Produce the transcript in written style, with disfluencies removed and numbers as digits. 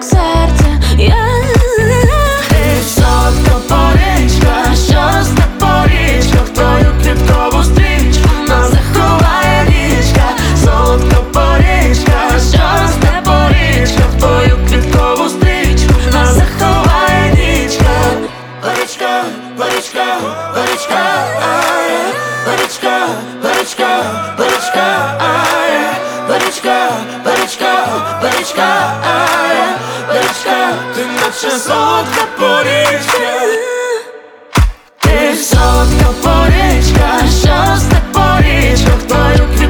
як серце. Ти солодка порічка, що росте по річках, твою квіткову стрічку нас заховає нічка. Солодка порічка, що росте по річках, твою квіткову стрічку нас заховає нічка. Порічка, порічка, порічка, порічка, порічка, порічка, порічка, порічка, порічка, порічка, ти наче солодка порічка. Ти солодка порічка, що росте по річках, твою